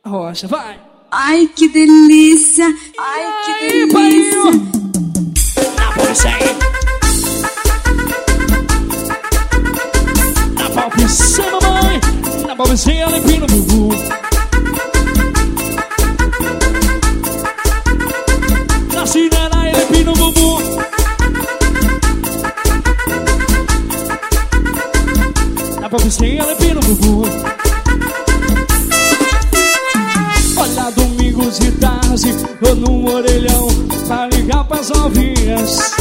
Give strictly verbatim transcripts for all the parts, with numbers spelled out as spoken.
Rocha, vai. Ai, que delícia. Ai, que delícia. Na polícia aí. Na palpicê, mamãe. Na palpicê, ela empina o bumbum. Na cinera, ela empina o bumbum. Na palpicê, ela empina o bumbum. Olha, domingos de tarde, eu num orelhão pra ligar pras novinhas.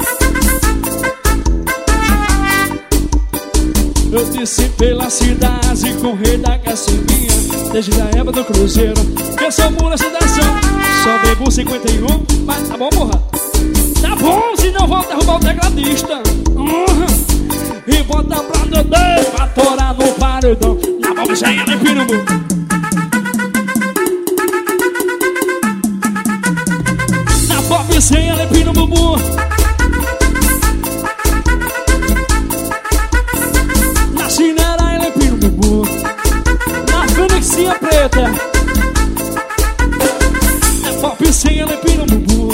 Eu desci pela cidade com o rei da caçambinha, desde a época do cruzeiro. Eu sou mula sedação, só bebo cinquenta e um, mas tá bom, porra. Tá bom, senão vou derrubar o tecladista. Uhum. E bota pra Dodê, pra torar no paredão. Na mão cheia de pirubu. Sem ela empina o bumbum. Na chinela ela empina o bumbum. Na fênixinha preta. Na pop sem ela empina o bumbum.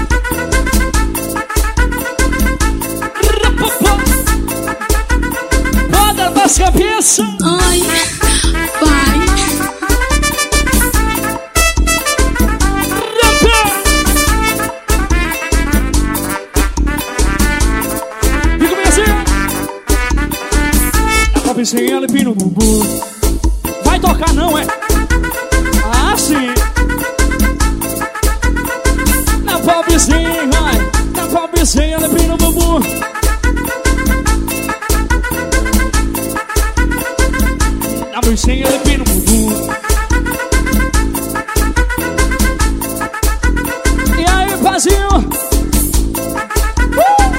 Roda nas cabeças. Ai, vai. Sem ela empina o bumbum. Vai tocar não, é? Ah, sim. Na pobrezinha, vai. Na pobrezinha ela empina o bumbum. Na pobrezinha ela empina o bumbum. E aí, pazinho? Uh!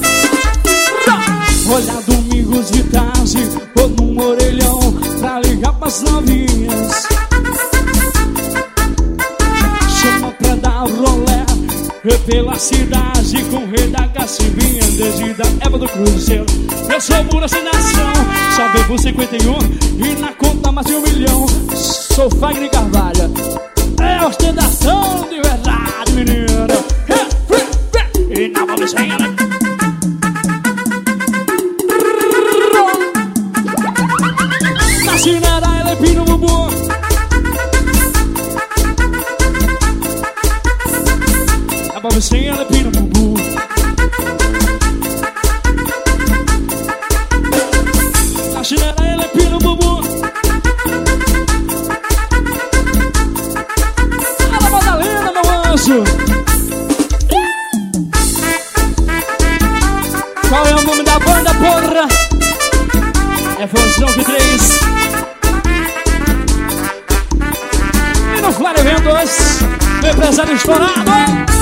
Olha, domingos de tarde, ou num orelhão pra ligar pras novinhas. Chama pra dar rolé pela cidade com o rei da cacimbinha, desde a época do cruzeiro. Eu sou pura nação, só bebo cinquenta e um e na conta mais de um milhão. Sou Fagner Carvalho, é ostentação de verdade, menina. E na mão sem ela. Cinera, ela empina o bumbum. A babucinha, ela empina o bumbum. A chinela, ela empina o bumbum. Fala, Madalena, meu anjo. Qual é o nome da banda, porra? É Fusão que três. Flávio Ventos, meu empresário estourado.